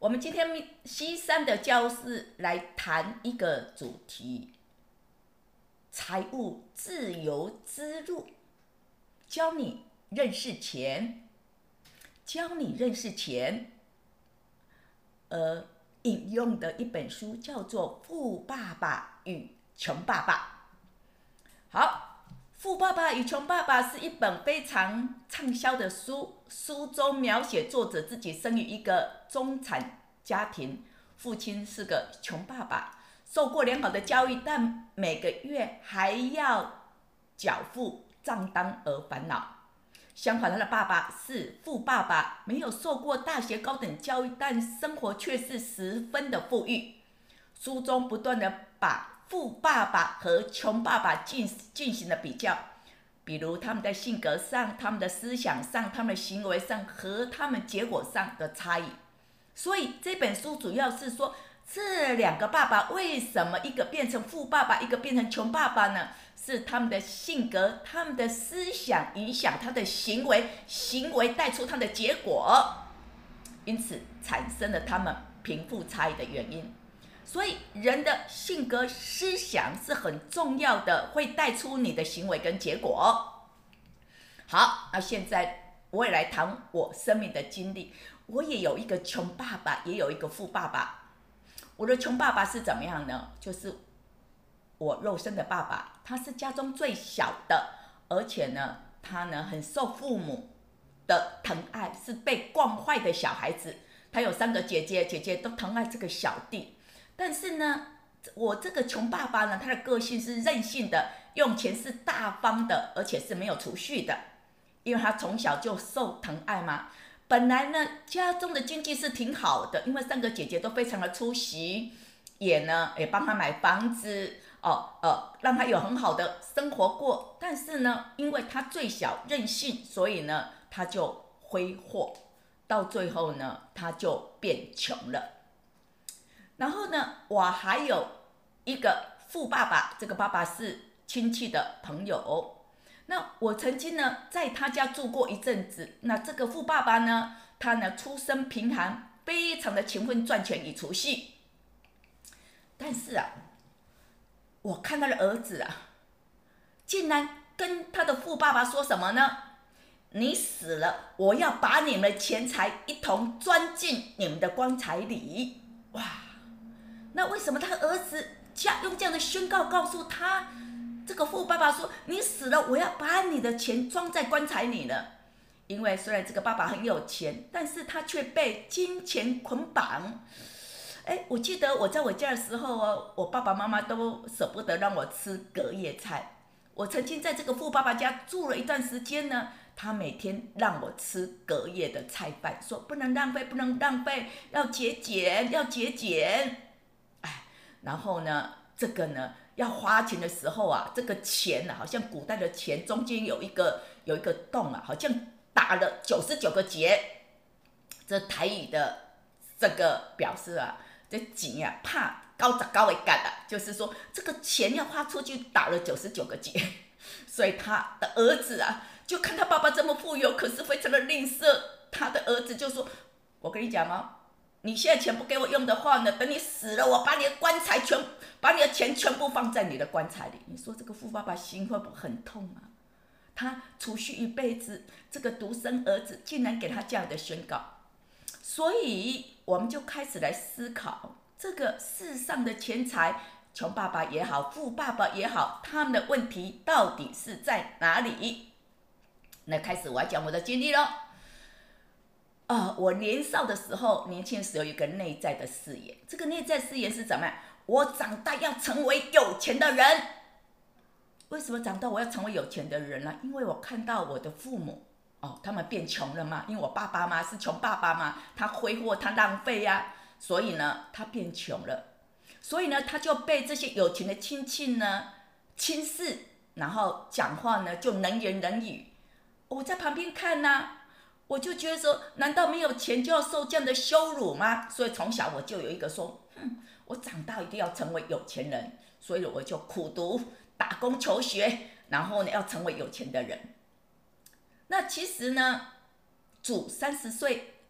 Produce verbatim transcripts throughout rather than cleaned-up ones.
我们今天西山的教室来谈一个主题：财务自由之路，教你认识钱，教你认识钱。呃，引用的一本书叫做《富爸爸与穷爸爸》。好，《富爸爸与穷爸爸》是一本非常畅销的书，书中描写作者自己生于一个中产家庭，父亲是个穷爸爸，受过良好的教育，但每个月还要缴付账单而烦恼。相反，他的爸爸是富爸爸，没有受过大学高等教育，但生活却是十分的富裕。书中不断的把富爸爸和穷爸爸进进行了比较，比如他们在性格上、他们的思想上、他们的行为上和他们结果上的差异。所以这本书主要是说，这两个爸爸为什么一个变成富爸爸，一个变成穷爸爸呢？是他们的性格、他们的思想影响他的行为，行为带出他的结果，因此产生了他们贫富差异的原因。所以人的性格、思想是很重要的，会带出你的行为跟结果。好，那现在我也来谈我生命的经历。我也有一个穷爸爸，也有一个富爸爸。我的穷爸爸是怎么样呢？就是我肉身的爸爸，他是家中最小的，而且呢，他呢很受父母的疼爱，是被惯坏的小孩子。他有三个姐姐，姐姐都疼爱这个小弟。但是呢，我这个穷爸爸呢，他的个性是任性的，用钱是大方的，而且是没有储蓄的，因为他从小就受疼爱嘛。本来呢，家中的经济是挺好的，因为三个姐姐都非常的出息，也呢也帮他买房子，哦呃，让他有很好的生活过。但是呢，因为他最小任性，所以呢他就挥霍，到最后呢他就变穷了。然后呢，我还有一个富爸爸，这个爸爸是亲戚的朋友。那我曾经呢在他家住过一阵子。那这个富爸爸呢，他呢出身贫寒，非常的勤奋赚钱以储蓄。但是啊，我看他的儿子啊，竟然跟他的富爸爸说什么呢？你死了，我要把你们的钱财一同装进你们的棺材里。哇！那为什么他儿子用这样的宣告告诉他？这个富爸爸说：“你死了，我要把你的钱装在棺材里了。”因为虽然这个爸爸很有钱，但是他却被金钱捆绑。哎，我记得我在我家的时候哦，我爸爸妈妈都舍不得让我吃隔夜菜。我曾经在这个富爸爸家住了一段时间呢，他每天让我吃隔夜的菜饭，说不能浪费，不能浪费，要节俭，要节俭。哎，然后呢，这个呢。要花钱的时候啊，这个钱啊，好像古代的钱中间有一个有一个洞啊，好像打了九十九个结。这台语的这个表示啊，这钱啊怕高十高的干啊，就是说这个钱要花出去打了九十九个结。所以他的儿子啊，就看他爸爸这么富有，可是非常的吝啬，他的儿子就说：“我跟你讲哦。你现在钱不给我用的话呢，等你死了，我把你的棺材全，把你的钱全部放在你的棺材里。”你说这个富爸爸心会不会很痛啊？他储蓄一辈子，这个独生儿子竟然给他这样的宣告。所以我们就开始来思考，这个世上的钱财，穷爸爸也好，富爸爸也好，他们的问题到底是在哪里？那开始我要讲我的经历咯。呃，我年少的时候，年轻的时候有一个内在的誓言。这个内在誓言是怎么样？我长大要成为有钱的人。为什么长大我要成为有钱的人呢？因为我看到我的父母，哦，他们变穷了嘛。因为我爸爸嘛是穷爸爸嘛，他挥霍，他浪费呀、啊，所以呢，他变穷了。所以呢，他就被这些有钱的亲戚呢轻视，然后讲话呢就能言能语。我在旁边看啊。我就觉得说，难道没有钱就要受这样的羞辱吗？所以从小我就有一个说，哼，我长大一定要成为有钱人，所以我就苦读、打工求学，然后呢要成为有钱的人。那其实呢，主三十岁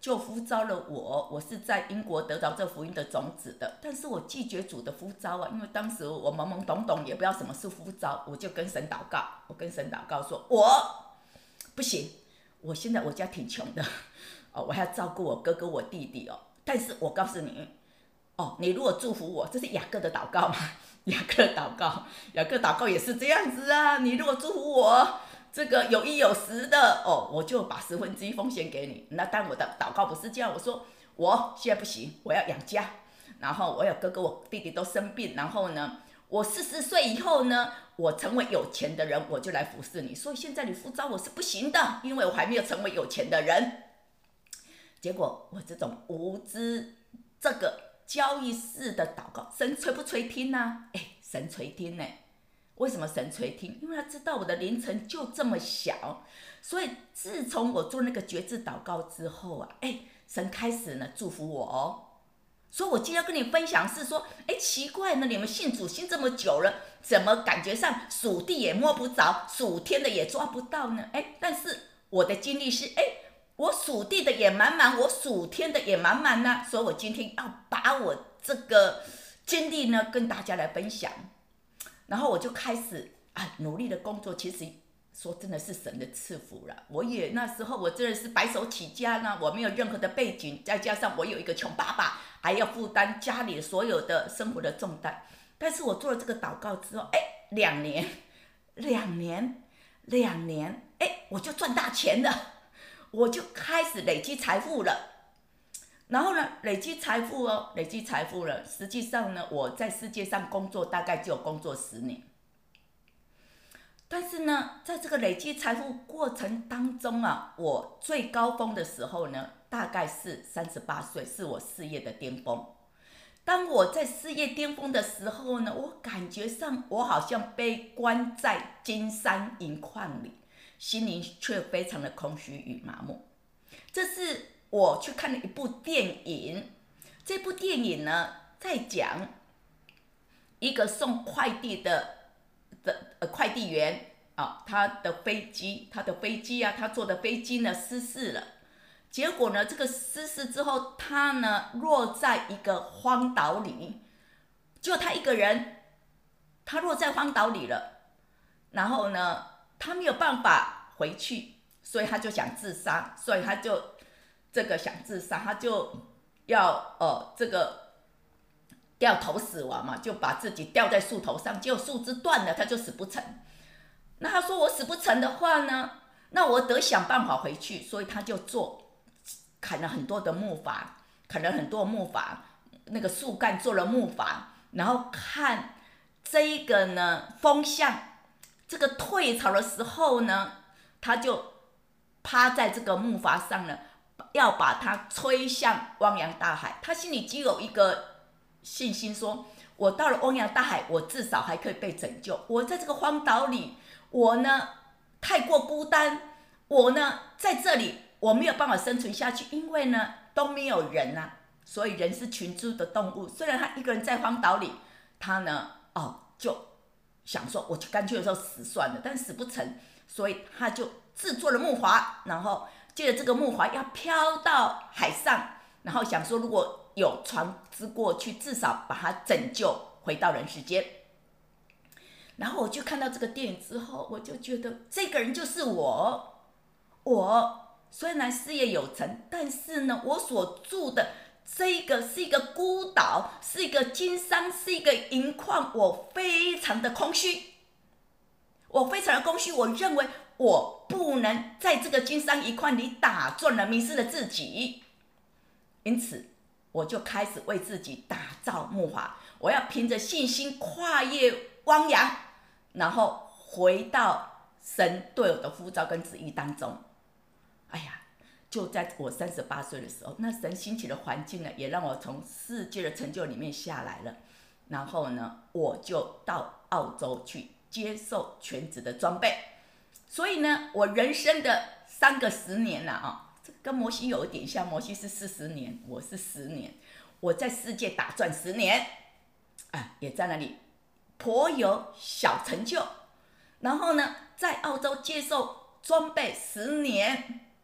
就呼召了我，我是在英国得到这福音的种子的，但是我拒绝主的呼召啊，因为当时我懵懵懂懂，也不知道什么是呼召，我就跟神祷告，我跟神祷告说，我不行，我现在我家挺穷的，哦，我还要照顾我哥哥我弟弟哦，但是我告诉你，哦，你如果祝福我，这是雅各的祷告嘛，雅各的祷告，雅各祷告也是这样子啊，你如果祝福我。这个有一有十的哦，我就把十分之一奉献给你。那但我的祷告不是这样，我说我现在不行，我要养家，然后我有哥哥我弟弟都生病，然后呢，我四十岁以后呢，我成为有钱的人，我就来服侍你。所以现在你呼召我是不行的，因为我还没有成为有钱的人。结果我这种无知，这个交易式的祷告，神垂不垂听啊？哎，神垂听呢、欸。为什么神垂听？因为他知道我的灵程就这么小，所以自从我做那个决志祷告之后啊，哎，神开始呢祝福我哦。所以我今天要跟你分享是说，哎，奇怪呢，你们信主信这么久了，怎么感觉上属地也摸不着，属天的也抓不到呢？哎，但是我的经历是，哎，我属地的也满满，我属天的也满满呢。所以我今天要把我这个经历呢跟大家来分享。然后我就开始啊努力的工作，其实说真的是神的赐福了。我也那时候我真的是白手起家呢，我没有任何的背景，再加上我有一个穷爸爸，还要负担家里所有的生活的重担。但是我做了这个祷告之后，哎，两年，两年，两年，哎，我就赚大钱了，我就开始累积财富了。然后呢，累积财富哦，累积财富了。实际上呢，我在世界上工作大概只有工作十年，但是呢，在这个累积财富过程当中啊，我最高峰的时候呢，大概是三十八岁，是我事业的巅峰。当我在事业巅峰的时候呢，我感觉上我好像被关在金山银矿里，心灵却非常的空虚与麻木。这是我去看了一部电影，这部电影呢，在讲一个送快递的的、呃、快递员啊，他的飞机，他的飞机啊，他坐的飞机呢失事了。结果呢，这个失事之后，他呢落在一个荒岛里，就他一个人，他落在荒岛里了。然后呢，他没有办法回去，所以他就想自杀，所以他就。这个想自杀，他就要呃这个掉头死亡嘛，就把自己吊在树头上，结果树枝断了，他就死不成。那他说我死不成的话呢，那我得想办法回去，所以他就做砍了很多的木筏，砍了很多木筏，那个树干做了木筏，然后看这一个呢风向，这个退潮的时候呢，他就趴在这个木筏上呢。要把它吹向汪洋大海，他心里只有一个信心说，我到了汪洋大海，我至少还可以被拯救。我在这个荒岛里，我呢太过孤单，我呢在这里我没有办法生存下去，因为呢都没有人啊，所以人是群居的动物。虽然他一个人在荒岛里，他呢哦就想说，我就干脆的时候死算了，但死不成，所以他就制作了木筏，然后。借着这个木筏要飘到海上，然后想说如果有船只过去，至少把它拯救回到人世间。然后我就看到这个电影之后，我就觉得这个人就是我。我虽然事业有成，但是呢，我所住的这一个是一个孤岛，是一个金山，是一个银矿，我非常的空虚。我非常的空虚，我认为我不能在这个金山银矿里打转了，迷失了自己。因此，我就开始为自己打造木筏，我要凭着信心跨越汪洋，然后回到神对我的呼召跟旨意当中。哎呀，就在我三十八岁的时候，那神兴起的环境呢，也让我从世界的成就里面下来了。然后呢，我就到澳洲去。接受全职的装备，所以呢，我人生的三个十年了啊，这跟摩西有一点像，摩西是四十年，我是十年，我在世界打转十年，啊，也在那里颇有小成就。然后呢，在澳洲接受装备十年，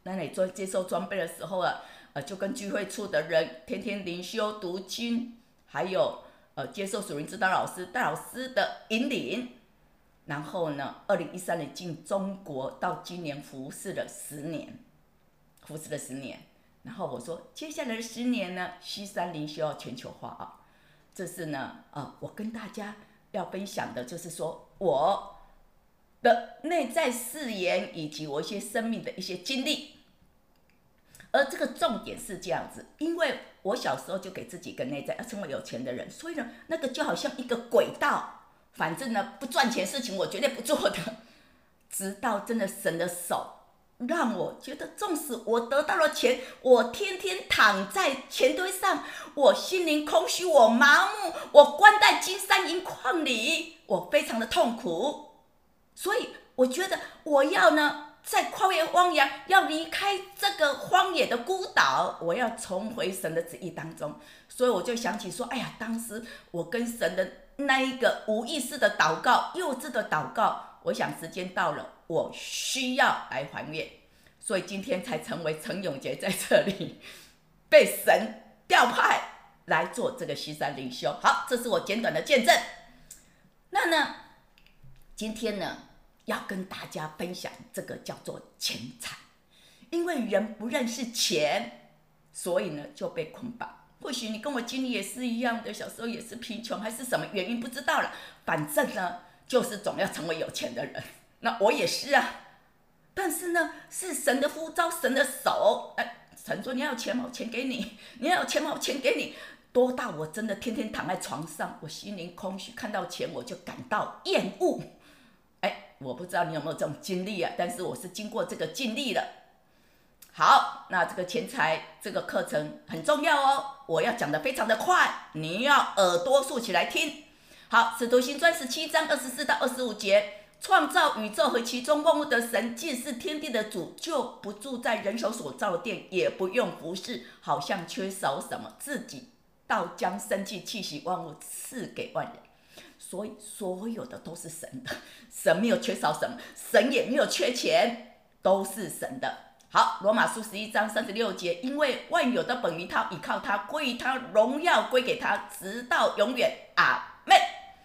那你做接受装备的时候啊，呃，就跟聚会处的人天天灵修读经，还有呃接受属灵指导老师戴老师的引领。然后呢，二零一三年进中国，到今年服侍了十年，服侍了十年。然后我说，接下来的十年呢，西山灵修要全球化啊。这是呢，呃，我跟大家要分享的，就是说我的内在誓言，以及我一些生命的一些经历。而这个重点是这样子，因为我小时候就给自己一个内在要成为有钱的人，所以呢，那个就好像一个轨道，反正呢不赚钱事情我绝对不做的。直到真的神的手让我觉得，纵使我得到了钱，我天天躺在钱堆上，我心灵空虚，我麻木，我关在金山银矿里，我非常的痛苦。所以我觉得我要呢，在旷野荒野，要离开这个荒野的孤岛，我要重回神的旨意当中。所以我就想起说，哎呀，当时我跟神的那一个无意识的祷告，幼稚的祷告，我想时间到了，我需要来还愿。所以今天才成为陈永杰在这里被神调派来做这个西山灵修。好，这是我简短的见证。那呢，今天呢，要跟大家分享这个叫做钱财。因为人不认识钱，所以呢就被捆绑。或许你跟我经历也是一样的，小时候也是贫穷，还是什么原因不知道了，反正呢就是总要成为有钱的人。那我也是啊，但是呢是神的呼召，神的手，哎，神说你要有钱吗？我钱给你，你要有钱吗？我钱给你。多到我真的天天躺在床上，我心灵空虚，看到钱我就感到厌恶。哎，我不知道你有没有这种经历啊，但是我是经过这个经历了。好，那这个钱财这个课程很重要哦，我要讲得非常的快，你要耳朵竖起来听。好，使徒行传十七章二十四到二十五节，创造宇宙和其中万物的神，既是天地的主，就不住在人手所造的殿，也不用服侍，好像缺少什么，自己倒将生气气息万物赐给万人。所以所有的都是神的，神没有缺少什么，神也没有缺钱，都是神的。好，罗马书十一章三十六节，因为万有的本于他，倚靠他，归于他，荣耀归给他，直到永远。阿们。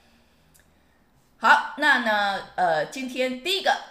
好，那呢，呃，今天第一个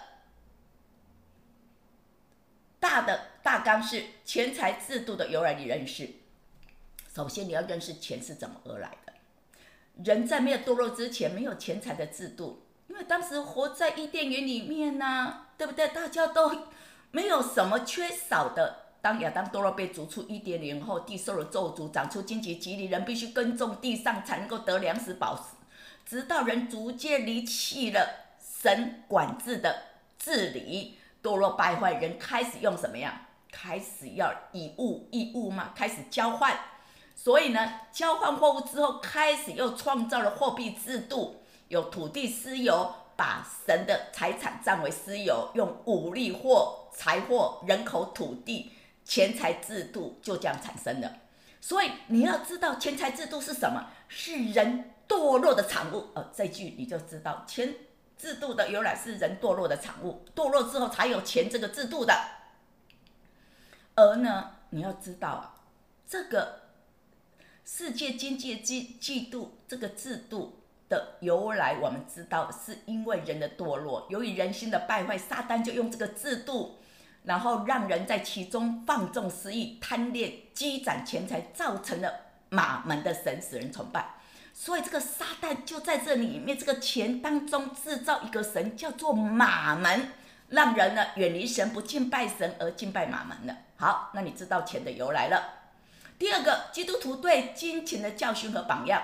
大的大纲是钱财制度的由来，你认识。首先，你要认识钱是怎么而来的。人在没有堕落之前，没有钱财的制度，因为当时活在伊甸园里面啊，对不对？大家都没有什么缺少的。当亚当堕落被逐出伊甸园后，地受了咒诅，长出荆棘蒺藜，人必须耕种地上才能够得粮食饱食。直到人逐渐离弃了神管制的治理，堕落败坏，人开始用什么样？开始要以物易物嘛，开始交换。所以呢，交换货物之后，开始又创造了货币制度，有土地私有，把神的财产占为私有，用武力或财货、人口、土地、钱财制度就这样产生了。所以你要知道钱财制度是什么，是人堕落的产物。呃，这句你就知道，钱制度的由来是人堕落的产物，堕落之后才有钱这个制度的。而呢，你要知道啊，这个世界经济制度这个制度的由来，我们知道是因为人的堕落，由于人心的败坏，撒旦就用这个制度，然后让人在其中放纵私欲、贪恋、积攒钱财，造成了马门的神，使人崇拜。所以这个撒旦就在这里面，这个钱当中制造一个神，叫做马门，让人呢远离神，不敬拜神而敬拜马门了。好，那你知道钱的由来了。第二个，基督徒对金钱的教训和榜样。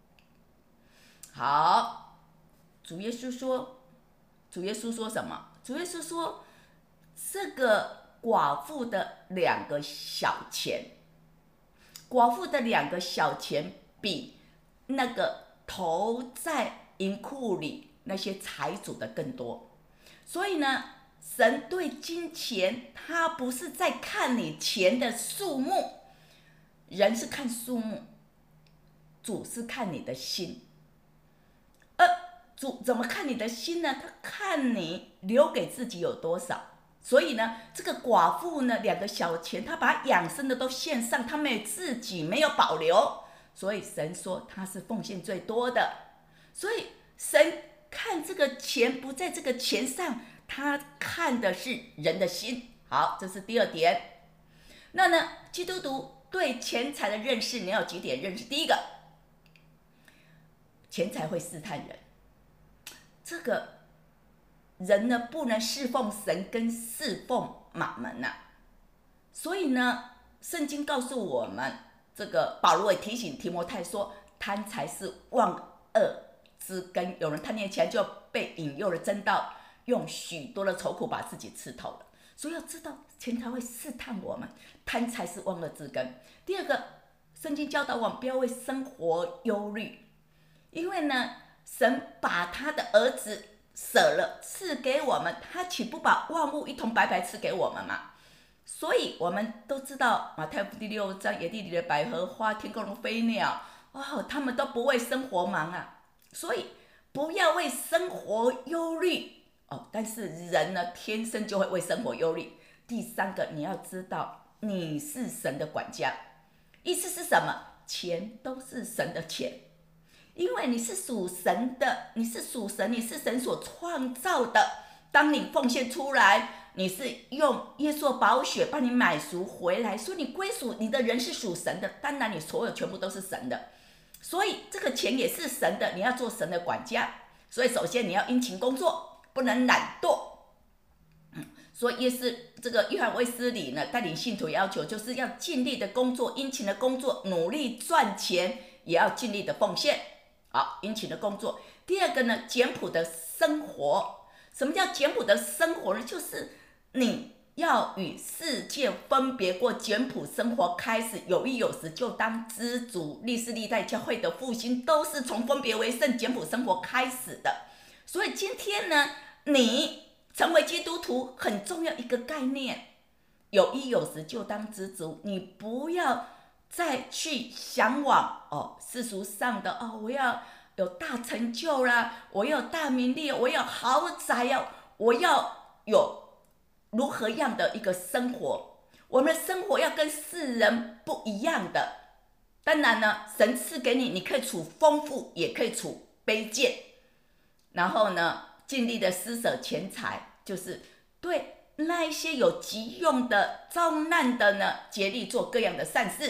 好，主耶稣说，主耶稣说什么？主耶稣说，这个寡妇的两个小钱，寡妇的两个小钱比那个投在银库里那些财主的更多。所以呢，神对金钱，他不是在看你钱的数目。人是看数目，主是看你的心。而主怎么看你的心呢？他看你留给自己有多少。 所以呢，这个寡妇呢，两个小钱，她把养生的都献上，她没有自己没有保留，所以神说她是奉献最多的。所以神看这个钱不在这个钱上，他看的是人的心。好，这是第二点。那呢，基督徒对钱财的认识，你要有几点认识？第一个，钱财会试探人，这个人呢不能侍奉神跟侍奉马门呐、啊。所以呢，圣经告诉我们，这个保罗也提醒提摩太说，贪财是万恶之根，有人贪念钱就被引诱了真道，用许多的愁苦把自己刺透了。所以要知道，钱财会试探我们，贪财是万恶之根。第二个，圣经教导我们不要为生活忧虑，因为呢，神把他的儿子舍了赐给我们，他岂不把万物一同白白赐给我们吗？所以我们都知道马太福音第六章，野地里的百合花，天空中飞鸟，哦，他们都不为生活忙啊。所以不要为生活忧虑哦。但是人呢，天生就会为生活忧虑。第三个，你要知道你是神的管家，意思是什么？钱都是神的钱，因为你是属神的，你是属神，你是神所创造的。当你奉献出来，你是用耶稣宝血帮你买赎回来，所以你归属，你的人是属神的，当然你所有全部都是神的。所以这个钱也是神的，你要做神的管家。所以首先你要殷勤工作，不能懒惰。嗯，所以也是这个约翰卫斯理呢，带领信徒要求，就是要尽力的工作，殷勤的工作，努力赚钱，也要尽力的奉献。好，殷勤的工作。第二个呢，简朴的生活。什么叫简朴的生活呢？就是你要与世界分别过简朴生活开始，有益有时就当知足。历世历代教会的复兴都是从分别为圣、简朴生活开始的。所以今天呢，你成为基督徒很重要一个概念，有益有时就当知足。你不要再去向往哦世俗上的哦，我要有大成就啦，我要有大名利，我要豪宅呀，我要有如何样的一个生活？我们的生活要跟世人不一样的。当然呢，神赐给你，你可以处丰富，也可以处卑贱。然后呢，尽力的施舍钱财，就是对那一些有急用的、遭难的呢，竭力做各样的善事。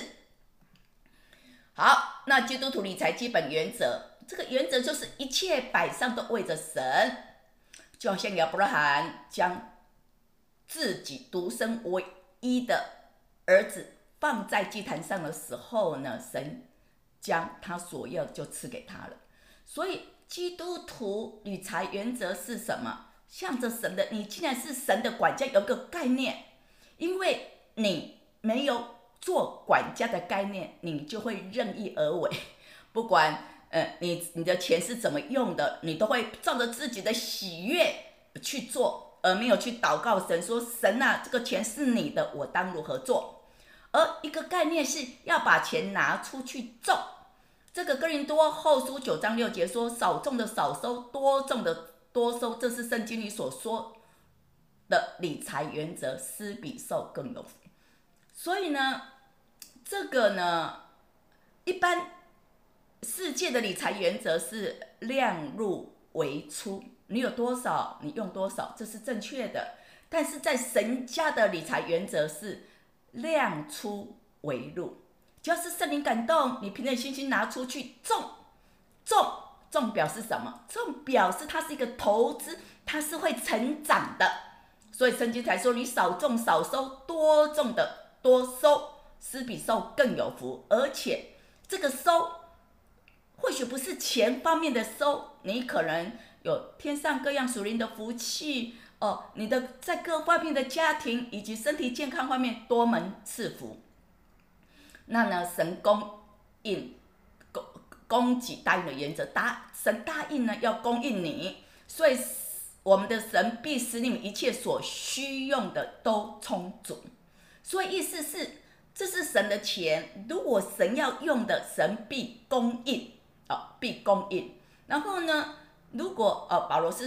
好，那基督徒理财基本原则，这个原则就是一切摆上都为着神，就好像亚伯拉罕将自己独生唯一的儿子放在祭坛上的时候呢，神将他所要的就赐给他了。所以基督徒理财原则是什么？向着神的，你既然是神的管家，有个概念，因为你没有做管家的概念，你就会任意而为，不管呃你你的钱是怎么用的，你都会照着自己的喜悦去做，而没有去祷告神说，神啊，这个钱是你的，我当如何做？而一个概念是要把钱拿出去种。这个哥林多后书九章六节说，少种的少收，多种的多收，这是圣经里所说的理财原则，施比受更有福。所以呢，这个呢，一般世界的理财原则是量入为出，你有多少你用多少，这是正确的。但是在神家的理财原则是量出为入，只要是圣灵感动，你凭着信心拿出去种。种种表示什么？种表示它是一个投资，它是会成长的。所以圣经才说，你少种少收，多种的多收，施比受更有福。而且这个收或许不是钱方面的收，你可能有天上各样属灵的福气哦，你的在各方面的家庭以及身体健康方面多门赐福。那呢，神供应供供给答应的原则，答神答应呢要供应你，所以我们的神必使你们一切所需用的都充足。所以意思是，这是神的钱，如果神要用的，神必供应，哦，必供应。然后呢，如果呃保罗是说，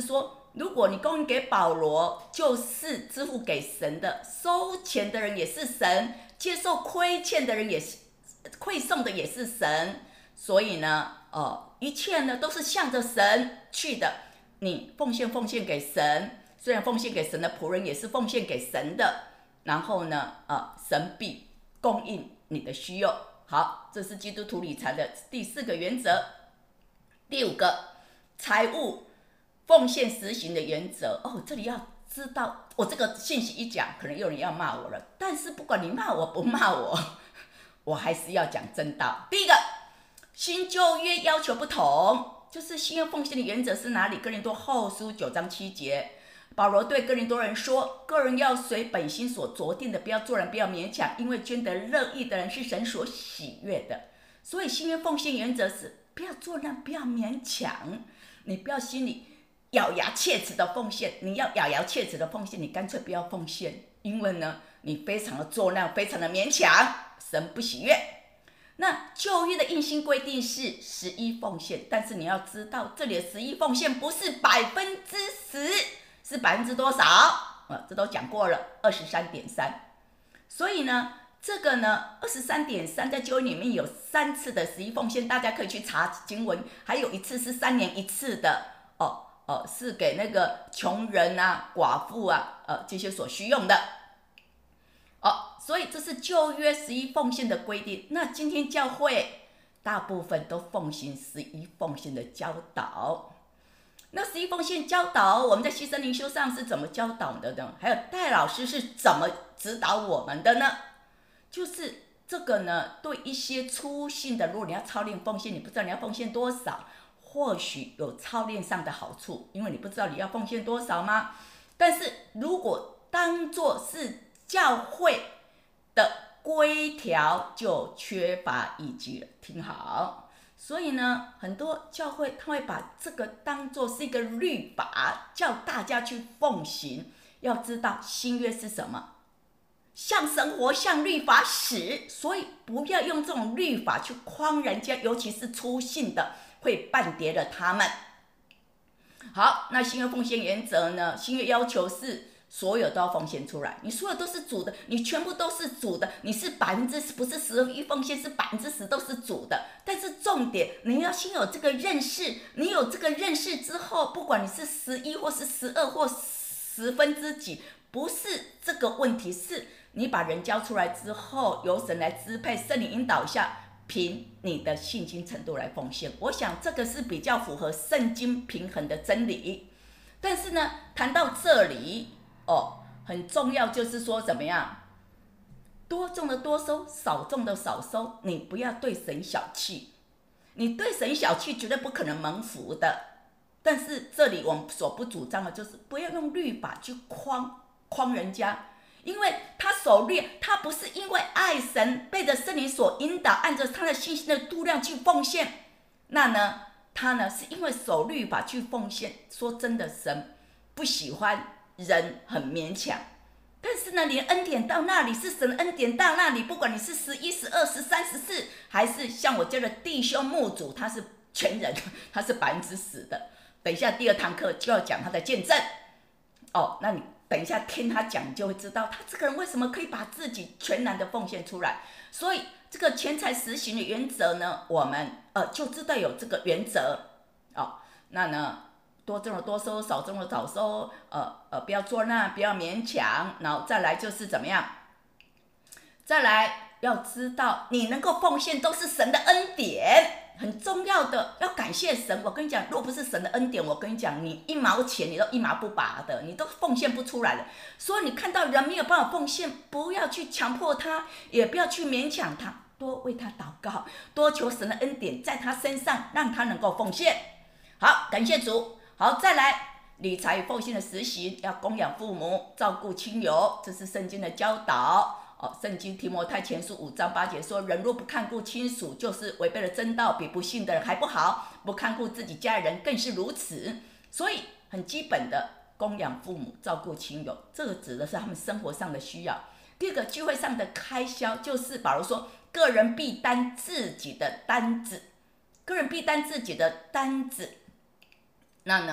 如果你供应给保罗，就是支付给神的，收钱的人也是神，接受亏欠的人也是，馈送的也是神。所以呢，呃，一切呢都是向着神去的。你奉献奉献给神，虽然奉献给神的仆人也是奉献给神的，然后呢，呃，神必供应你的需要。好，这是基督徒理财的第四个原则。第五个，财务奉献实行的原则。哦，这里要知道，我这个信息一讲，可能有人要骂我了。但是不管你骂我不骂我，我还是要讲真道。第一个，新旧约要求不同，就是新约奉献的原则是哪里？哥林多后书九章七节，保罗对哥林多人说：个人要随本心所酌定的，不要做人，不要勉强，因为捐得乐意的人是神所喜悦的。所以新约奉献原则是不要做人，不要勉强。你不要心里咬牙切齿的奉献，你要咬牙切齿的奉献，你干脆不要奉献，因为呢，你非常的作难，非常的勉强，神不喜悦。那旧约的硬性规定是十一奉献，但是你要知道，这里的十一奉献不是百分之十，是百分之多少？啊，这都讲过了，二十三点三。所以呢，这个呢，二十三点三在旧约里面有三次的十一奉献，大家可以去查经文，还有一次是三年一次的哦哦，是给那个穷人啊、寡妇啊，呃这些所需用的。哦，所以这是旧约十一奉献的规定。那今天教会大部分都奉行十一奉献的教导。那十一奉献教导，我们在牺牲灵修上是怎么教导的呢？还有戴老师是怎么指导我们的呢？就是这个呢，对一些粗信的，如果你要操练奉献，你不知道你要奉献多少，或许有操练上的好处，因为你不知道你要奉献多少吗？但是如果当作是教会的规条，就缺乏依据了。听好，所以呢，很多教会他会把这个当作是一个律法，叫大家去奉行。要知道新约是什么？像神活，像律法使，所以不要用这种律法去框人家，尤其是粗信的，会絆跌了他们。好，那新约奉献原则呢？新约要求是所有都要奉献出来，你所有都是主的，你全部都是主的，你是百分之不是十一奉献，是百分之十都是主的。但是重点，你要先有这个认识，你有这个认识之后，不管你是十一或是十二或十分之几，不是这个问题，是你把人交出来之后，由神来支配，圣灵引导一下，凭你的信心程度来奉献。我想这个是比较符合圣经平衡的真理。但是呢，谈到这里哦，很重要就是说怎么样，多种的多收，少种的少收。你不要对神小气，你对神小气绝对不可能蒙福的。但是这里我们所不主张的就是不要用律法去框框人家，因为他守律，他不是因为爱神，被着圣灵所引导，按着他的信心的度量去奉献。那呢，他呢是因为守律法去奉献。说真的，神不喜欢人很勉强。但是呢，你的恩典到那里，是神的恩典到那里，不管你是十一、十二、十三、十四，还是像我家的弟兄牧主，他是全人，他是百分之十的。等一下第二堂课就要讲他的见证哦，那你等一下听他讲，你就会知道他这个人为什么可以把自己全然的奉献出来。所以这个钱财实行的原则呢，我们呃就知道有这个原则哦。那呢，多种的多收，少种的少收，呃呃，不要作难，不要勉强，然后再来就是怎么样？再来要知道，你能够奉献都是神的恩典。很重要的，要感谢神。我跟你讲，若不是神的恩典，我跟你讲，你一毛钱你都一毛不拔的，你都奉献不出来了。所以你看到人没有办法奉献，不要去强迫他，也不要去勉强他，多为他祷告，多求神的恩典在他身上，让他能够奉献。好，感谢主。好，再来理财与奉献的实行，要供养父母，照顾亲友，这是圣经的教导。哦，圣经提摩太前书五章八节说，人若不看顾亲属，就是违背了真道，比不信的人还不好，不看顾自己家人更是如此。所以很基本的供养父母，照顾亲友，这个指的是他们生活上的需要。第二个，聚会上的开销，就是保罗说，个人必担自己的担子，个人必担自己的担子。那呢，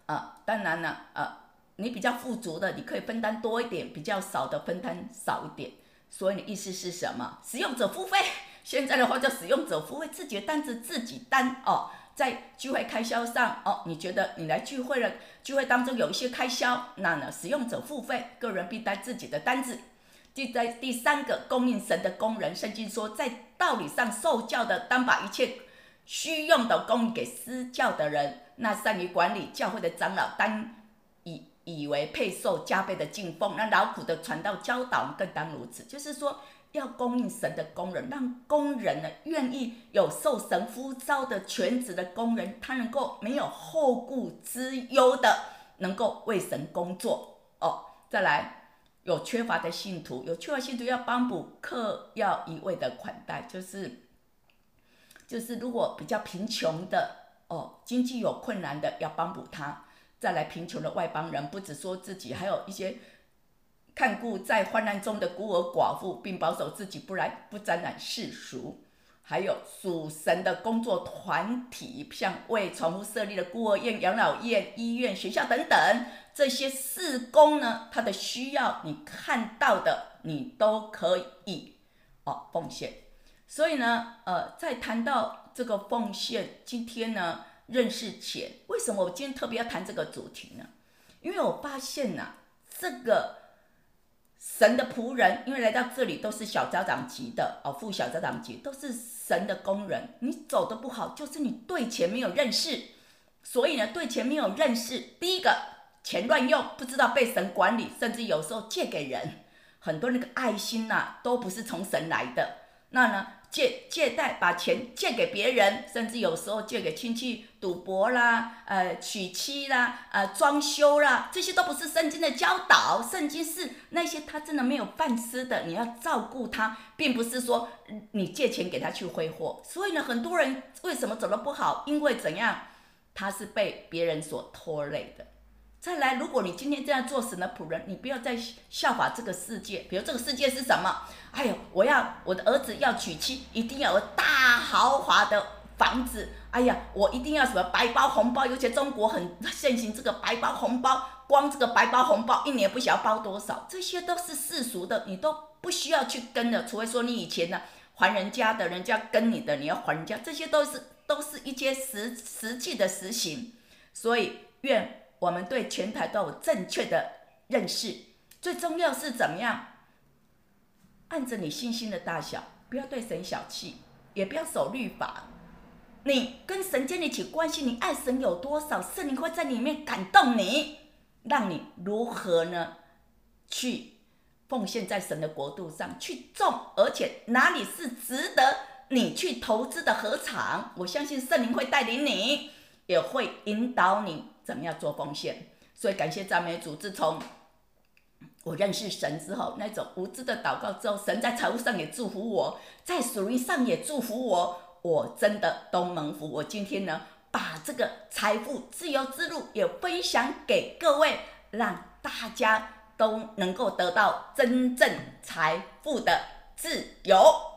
啊，当然了，呃，你比较富足的，你可以分担多一点，比较少的分担少一点。所以你意思是什么？使用者付费，现在的话叫使用者付费，自己的单子自己担哦。在聚会开销上哦，你觉得你来聚会了，聚会当中有一些开销，那呢，使用者付费，个人必担自己的单子。第在第三个，供应神的工人，圣经说，在道理上受教的，当把一切需用的供应给施教的人。那善于管理教会的长老，当以以为配受加倍的敬奉。那劳苦的传道教导更当如此，就是说要供应神的工人，让工人呢愿意有受神呼召的全职的工人，他能够没有后顾之忧的，能够为神工作哦。再来，有缺乏的信徒，有缺乏信徒要帮补，客要一味的款待，就是就是如果比较贫穷的哦，经济有困难的要帮补他。再来，贫穷的外邦人，不只说自己，还有一些看顾在患难中的孤儿寡妇，并保守自己不然不沾染世俗。还有属神的工作团体，像为宠物设立的孤儿院、养老院、医院、学校等等，这些事工呢，它的需要你看到的，你都可以哦奉献。所以呢，呃，在谈到这个奉献，今天呢，认识钱，为什么我今天特别要谈这个主题呢？因为我发现啊，这个神的仆人，因为来到这里都是小家长级的哦，副小家长级，都是神的工人。你走得不好，就是你对钱没有认识。所以呢，对钱没有认识，第一个，钱乱用，不知道被神管理，甚至有时候借给人，很多那个爱心啊，都不是从神来的。那呢，借借贷把钱借给别人，甚至有时候借给亲戚赌博啦、呃娶妻啦、呃装修啦，这些都不是圣经的教导。圣经是那些他真的没有饭吃的，你要照顾他，并不是说你借钱给他去挥霍。所以呢，很多人为什么走得不好？因为怎样？他是被别人所拖累的。再来，如果你今天这样做神的仆人，你不要再效法这个世界。比如这个世界是什么？哎呦，我要我的儿子要娶妻，一定要有大豪华的房子。哎呀，我一定要什么白包红包，尤其中国很盛行这个白包红包，光这个白包红包一年不晓得包多少，这些都是世俗的，你都不需要去跟的，除非说你以前呢还人家的，人家跟你的，你要还人家，这些都是都是一些实实际的实行。所以愿我们对钱财都有正确的认识，最重要是怎么样？按着你信心的大小，不要对神小气，也不要守律法。你跟神建立起关系，你爱神有多少，圣灵会在里面感动你，让你如何呢？去奉献在神的国度上，去种，而且哪里是值得你去投资的禾场，我相信圣灵会带领你，也会引导你怎么样做奉献。所以感谢赞美主，自从我认识神之后，那种无知的祷告之后，神在财务上也祝福我，在属灵上也祝福我，我真的都蒙福。我今天呢，把这个财富自由之路也分享给各位，让大家都能够得到真正财富的自由。